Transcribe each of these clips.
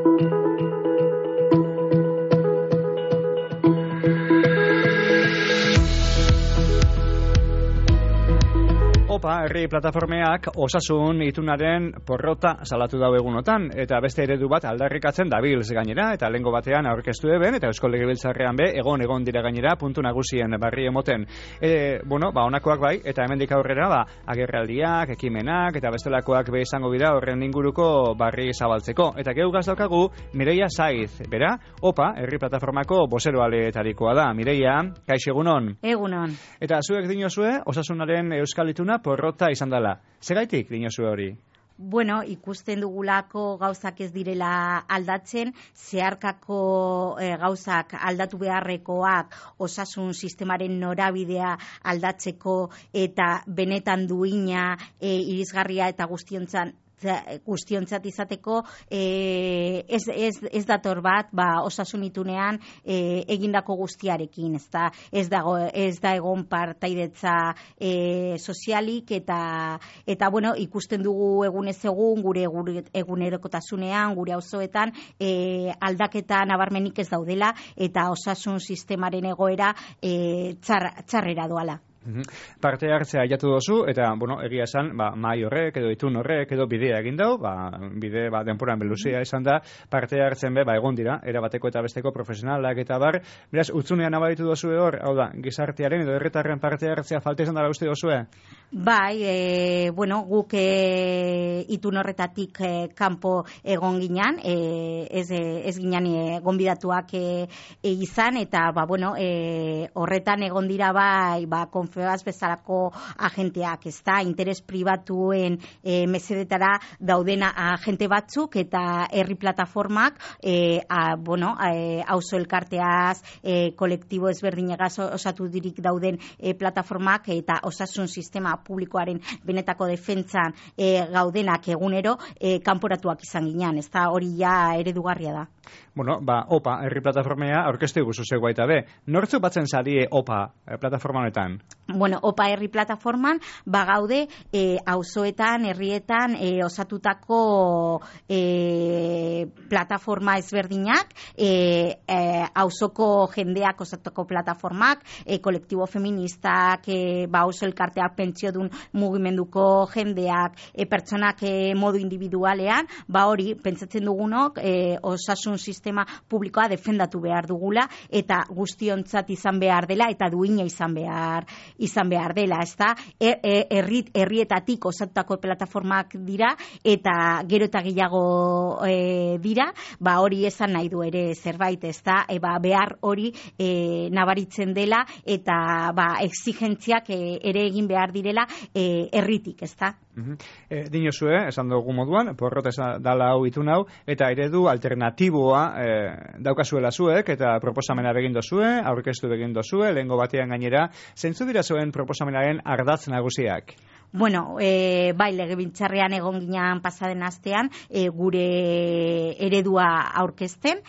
OPA herri plataformeak osasun itunaren porrota salatu dau egunotan, eta beste eredu bat aldarrikatzen dabilz gainera, eta lehengo batean aurkeztu eben, eta Eusko Legebiltzarrean be, egon dira gainera, puntu nagusien barri emoten. Honakoak bai, eta hemendik aurrera, agerraldiak, ekimenak, eta bestelakoak be izango dira horren inguruko barri zabaltzeko. Eta geugaz daukagu, Mireia Saiz, bera, OPA herri plataformako bozeroaletarikoa da. Mireia, kaixo egunon? Egunon. Eta zuek dinozue, osasunaren euskal ituna porrota izan dela. Segaitik dinozue hori? Bueno, ikusten dugulako gauzak ez direla aldatzen, zeharkako gauzak aldatu beharrekoak osasun sistemaren norabidea aldatzeko eta benetan duina, irisgarria eta guztiontzat izateko ez dator bat osasun itunean egindako guztiarekin, ez da egon partaidetza sozialik eta bueno, ikusten dugu egunez egun gure egunerokotasunean, gure auzoetan aldaketa nabarmenik ez daudela eta osasun sistemaren egoera txarrera doala. Parte hartzea jatu dozu, eta, egia esan, mahai horrek, edo itun horrek, edo bidea egin dau, bide, denporan beluzia izan da, parte hartzen egon dira, erabateko eta besteko profesionalak eta bar, beraz, utzunean abaritu dozu hor, hau da, gizartearen edo herritarren parte hartzea falta izan dara uste dozue? Bai, guk itun horretatik kanpo egon ginean, ez ginean gonbidatuak izan, eta, horretan egon dira Confebask bezalako agenteak, interes pribatuen mesedetara dauden agente batzuk eta herri plataformak auzo elkarteaz, kolektibo ezberdinegaz osatu dirik dauden plataformak eta osasun sistema publikoaren benetako defentsan gaudenak egunero kanporatuak izan ginean, hori ja eredugarria da. OPA herri plataformea aurkeztu guzu zeu baita be. Nortzuk batzen zarie OPA plataforma honetan? OPA herri plataforman gaude auzoetan, herrietan osatutako plataforma ezberdinak, auzoko jendeak osatutako plataformak, kolektibo feministak, auzo elkarteak, pentsiodun mugimenduko jendeak, pertsonak modu individualean, hori pentsatzen dugunok osasun sistema publikoa defendatu behar dugula eta guztiontzat izan behar dela eta duina izan behar dela, herrietatik osatutako plataformak dira eta gero eta gehiago dira, hori esan nahi du ere zerbait, behar hori nabaritzen dela eta exigentziak ere egin behar direla herritik, Dinozue, esan dugu moduan, porrota dala hau itun hau, eta eredu alternatiboa daukazuela zuek, eta proposamena begin dozue, aurkeztu begin dozue, lehengo batean gainera, zentzu dira zuen proposamenaren ardatz nagusiak? Bai, legebiltzarrean egon ginean pasaden astean gure eredua aurkezten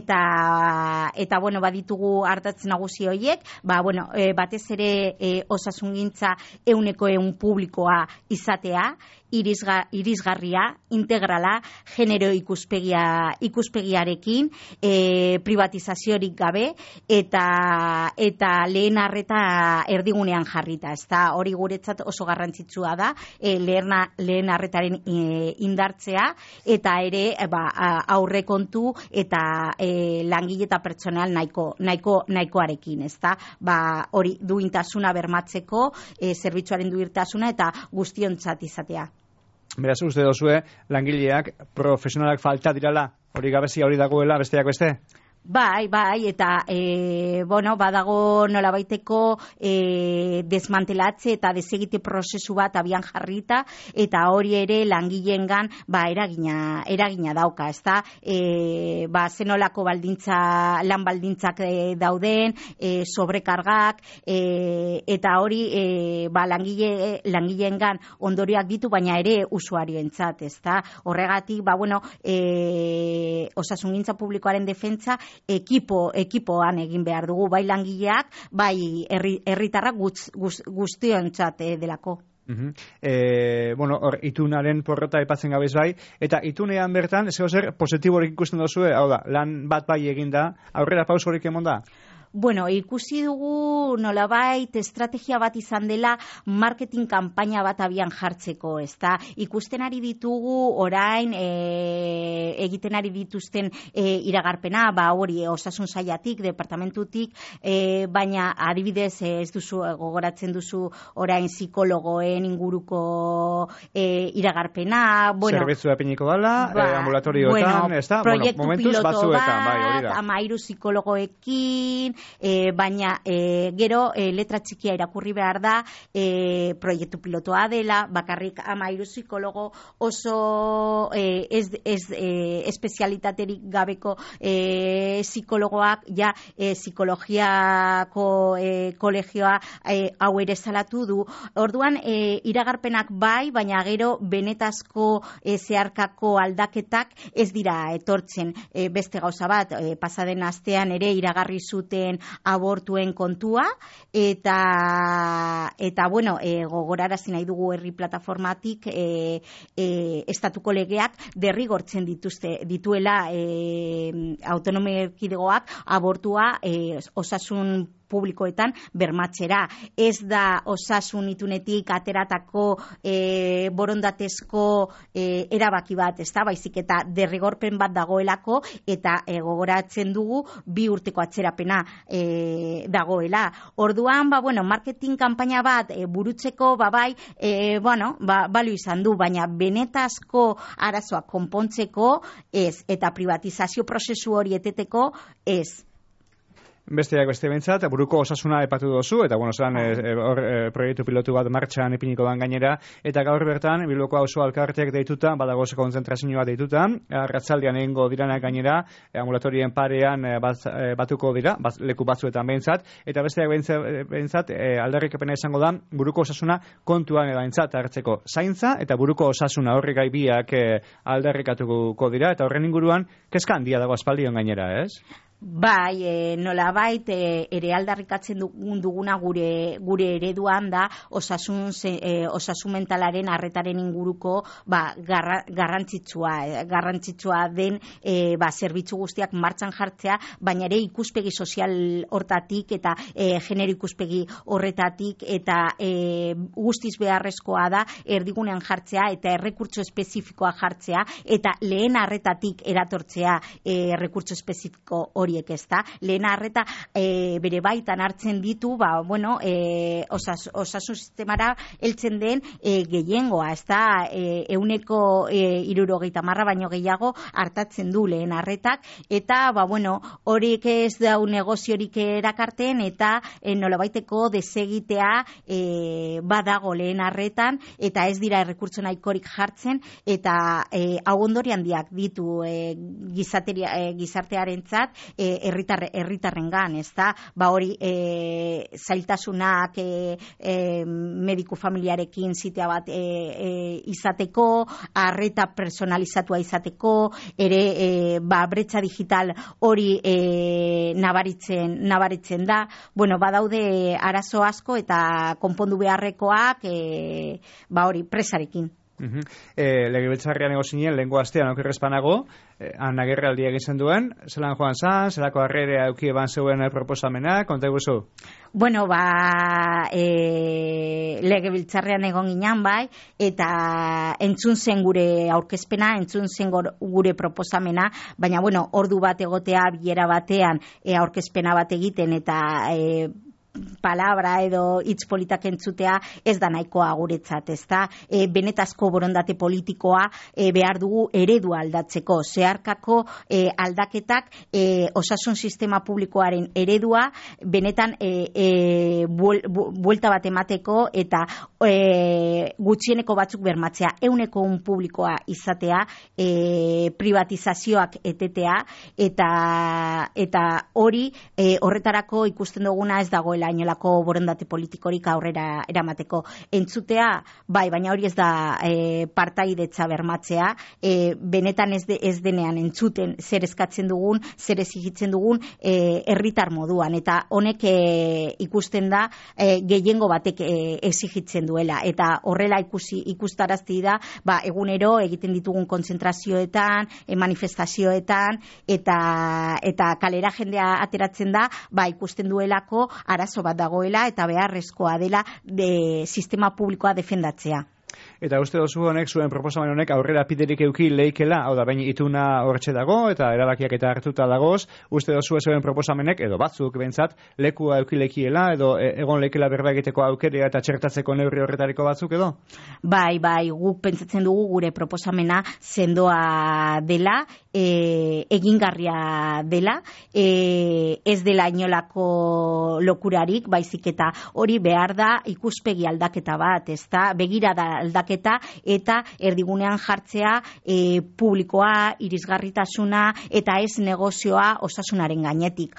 eta baditugu ardatz nagusi horiek, batez ere osasungintza 100% publikoa izatea, irisgarria, integrala, genero ikuspegiarekin, privatizaziorik gabe eta lehen arreta erdigunean jarrita, hori guretzat oso garrantzitsua da, lehen arretaren indartzea eta ere aurrekontu eta langile eta pertsonal nahikoarekin, hori duintasuna bermatzeko, zerbitzuaren duintasuna eta guztiontzat izatea. Beraz, uste dozue, langileak, profesionalak falta dirala, hori gabezia hori dagoela, besteak beste? Bai, eta badago nolabaiteko desmantelatze eta desegite prozesu bat abian jarrita eta hori ere langileengan eragina dauka, zenolako lan baldintzak dauden, sobrekargak eta hori langileengan ondorioak ditu, baina ere usuarioentzat, horregatik osasungintza publikoaren defentsa ekipoan egin behar dugu, bai langileak, bai herritarrak guztiontzat delako. Hor, itunaren porrota epatzen gabez bai, eta itunean bertan, zer positiborik ikusten duzue, hau da, lan bat bai eginda, aurrera pausorik emon da? Bueno, ikusi dugu nolabait estrategia bat izan dela marketing kanpaina bat abian jartzeko, ezta? Ikusten ari ditugu orain egiten ari dituzten iragarpena, hori osasun sailatik, departamentutik, baina adibidez ez duzu gogoratzen duzu orain psikologoen inguruko iragarpena, zerbitzua epiniko dala, ambulatorioetan, ezta? Proiektu momentuz piloto batzuetan, bat, 13 psikologoekin, baina gero letra txikia irakurri behar da, proiektu pilotoa dela, bakarrik 13 psikologo, oso espezialitaterik gabeko psikologoak, psikologiako kolegioa hau ere salatu du. Orduan, iragarpenak bai, baina gero benetazko zeharkako aldaketak ez dira etortzen. Beste gauza bat, pasaden astean ere iragarri zuten abortuen kontua, eta gogorarazi nahi dugu herri plataformatik estatuko legeak derrigortzen dituela autonomia erkidegoak abortua osasun publikoetan bermatzera. Ez da osasun itunetik ateratako borondatezko erabaki bat, ez da, baizik eta derrigorpen bat dagoelako, eta gogoratzen dugu 2 urteko atzerapena dagoela. Orduan, marketing kanpaina bat burutzeko, balio izan du, baina benetazko arazoak konpontzeko ez, eta privatizazio prozesu hori eteteko ez. Besteak beste behintzat, buruko osasuna epatu dozu, eta zelan proiektu pilotu bat martxan ipiniko dan gainera, eta gaur bertan, Bilboko auzo alkarteak deituta, badagoz konzentrazioa deituta, arratzaldean egingo diranak gainera, ambulatorien parean batuko dira, leku batzuetan behintzat, eta besteak behintzat, aldarrikapena izango da, buruko osasuna kontuan behintzat hartzeko zaintza, eta buruko osasuna horri gai biak aldarrikatuko dira, eta horren inguruan, kezka handia dago aspaldion gainera, ez? Bai, nolabait ere aldarrikatzen duguna gure ereduan da osasun mentalaren arretaren inguruko garrantzitsua den zerbitzu guztiak martxan jartzea, baina ere ikuspegi sozial hortatik eta genero ikuspegi horretatik eta guztiz beharrezkoa da erdigunean jartzea eta errekurtso espezifikoa jartzea eta lehen arretatik eratortzea errekurtso espezifiko horiek, ez da. Lehen arreta bere baitan hartzen ditu, osasun sistemara heltzen den gehiengoa, ez da, 70% baino gehiago hartatzen du lehen arretak, eta horiek ez dau negoziorik erakarten, eta nolabaiteko desegitea badago lehen arretan, eta ez dira errekurtso nahikorik jartzen, eta hau ondori handiak ditu gizartearentzat, herritarrengan, ez da, hori zailtasunak mediku familiarekin zitea bat izateko, arreta personalizatua izateko, ere bretxa digital hori nabaritzen da. Badaude arazo asko eta konpondu beharrekoak hori presarekin. Legebiltzarrean egozinen, lehenko astean aukerrezpanago, agerraldia egiten duen, zelan joan zan, zelako harrere auki eban zeuen proposamena, konta guzu? Legebiltzarrean egon ginen bai, eta entzun zen gure aurkezpena, entzun zen gure proposamena, baina ordu bat egotea bilera batean aurkezpena bat egiten eta palabra edo hitz politak entzutea ez da nahikoa guretzat, ez da, benetazko borondate politikoa behar dugu eredua aldatzeko, zeharkako aldaketak osasun sistema publikoaren eredua benetan buelta bat emateko eta gutxieneko batzuk bermatzea, 100% publikoa izatea, privatizazioak etetea, eta hori horretarako ikusten duguna ez dagoela inolako borondate politikorik aurrera eramateko. Entzutea, bai, baina hori ez da partaidetza bermatzea, benetan ez denean entzuten zer eskatzen dugun, zer exigitzen dugun herritar moduan, eta honek ikusten da gehiengo batek exigitzen duela. Eta horrela ikustarazti da, egunero egiten ditugun kontzentrazioetan, manifestazioetan, eta kalera jendea ateratzen da, ikusten duelako arazo bat dagoela eta beharrezkoa dela sistema publikoa defendatzea. Eta uste dozu honek, zuen proposamen honek aurrera piderik euki leikela, hau da, baina ituna hortxe dago, eta erabakiak eta hartuta dagoz, uste dozu zuen proposamenek, edo batzuk behintzat, lekua euki leikiela, edo egon leikela berba egiteko aukerea eta txertatzeko neurri horretariko batzuk, edo? Bai, guk pentsatzen dugu gure proposamena sendoa dela, egingarria dela, ez dela inolako lokurarik, baizik eta hori behar da ikuspegi aldaketa bat, ezta, begirada aldaketa eta erdigunean jartzea publikoa, irisgarritasuna eta ez negozioa osasunaren gainetik.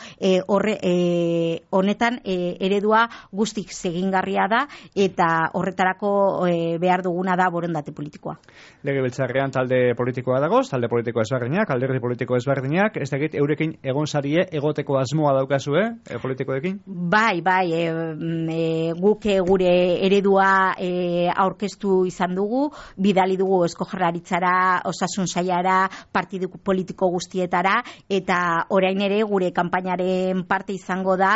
Honetan eredua guztik egingarria da eta horretarako behar duguna da borondate politikoa. Legebiltzarrean talde politikoa dagoz, talde politiko ezberdinak, alderdi politiko ezberdinak, ez dakit eurekin egon sarie egoteko asmoa daukazue, politikoekin? Bai, guk gure eredua aurkeztu izan dugu, bidali dugu Eusko Jaurlaritzara, Osasun Sailara, partidu politiko guztietara, eta orain ere gure kanpainaren parte izango da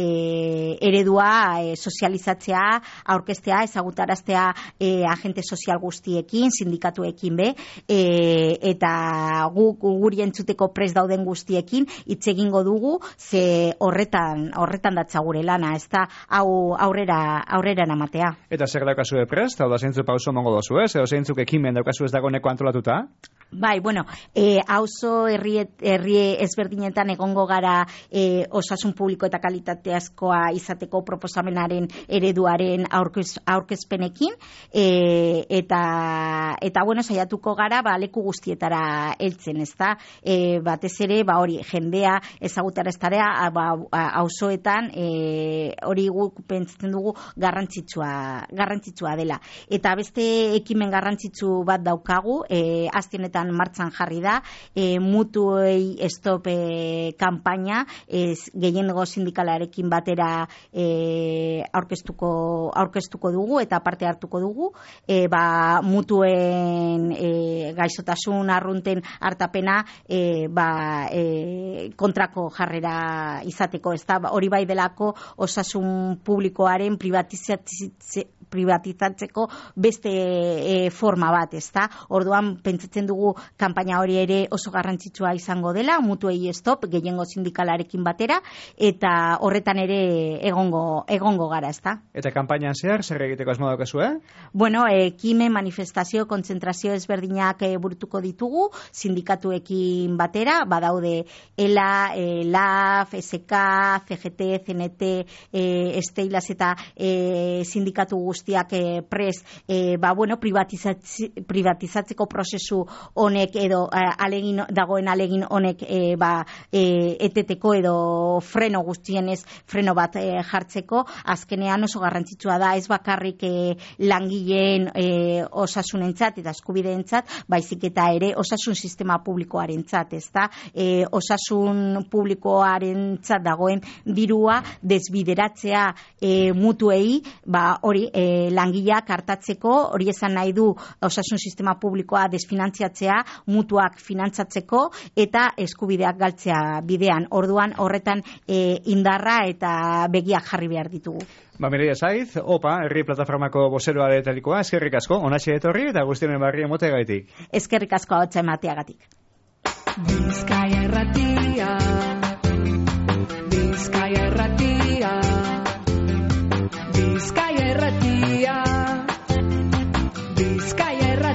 eredua sozializatzea, aurkeztea, ezagutaraztea agente sozial guztiekin, sindikatuekin be, eta guri entzuteko prest dauden guztiekin hitz egingo dugu, ze horretan datza gure lana, ez da hau aurrera namatea. Eta zer daukazue prest, hau da zeintzu pauso mongo dozu, edo zeintzuk ekimen daukazu ez dagoeneko antolatuta? Bai, auzo herri ezberdinetan egongo gara osasun publiko eta kalitateazkoa izateko proposamenaren ereduaren aurkezpenekin, eta saiatuko gara leku guztietara heltzen, ezta? Batez ere, hori jendea ezagutaraztea auzoetan hori guk pentsatzen dugu garrantzitsua dela. Eta beste ekimen garrantzitsu bat daukagu, azkenetan martxan jarri da, mutuei stop kanpaina, gehiengo sindikalarekin batera aurkeztuko dugu eta parte hartuko dugu, mutuen gaixotasun arrunten hartapena kontrako jarrera izateko, ez da, hori bai delako osasun publikoaren privatizatzeko beste forma bat, ez da, orduan pentsatzen dugu kanpaina hori ere oso garrantzitsua izango dela, mutuei stop, gehiengo sindikalarekin batera, eta horretan ere egongo gara, ez da. Eta kanpainan zer egiteko asmo daukazu, ekimen, manifestazio, kontzentrazio ezberdinak burutuko ditugu, sindikatuekin batera, badaude ELA, LAF, SK, CGT, CNT, Esteilas eta sindikatu guztiak prest, privatizatzeko prozesu honek edo dagoen alegin honek eteteko edo freno guztienez freno bat jartzeko, azkenean oso garrantzitsua da ez bakarrik langileen osasunentzat eta eskubideentzat, baizik eta ere osasun sistema publikoarentzat, ezta? Osasun publikoarentzat dagoen dirua desbideratzea mutuei, hori langileak hartatzeko, hori esan nahi du osasun sistema publikoa desfinantziatzea, mutuak finantzatzeko eta eskubideak galtzea bidean. Orduan horretan indarra eta begiak jarri behar ditugu. Mireia Saiz, herri plataformako bozeroa detalikoa, eskerrik asko, onatxe etorri eta guztionen barri emoteagaitik. Eskerrik asko ahotsa emateagatik. Bizkaia Irratia, Bizkaia Irratia, Bizkaia Irratia, Bizkaia Irratia.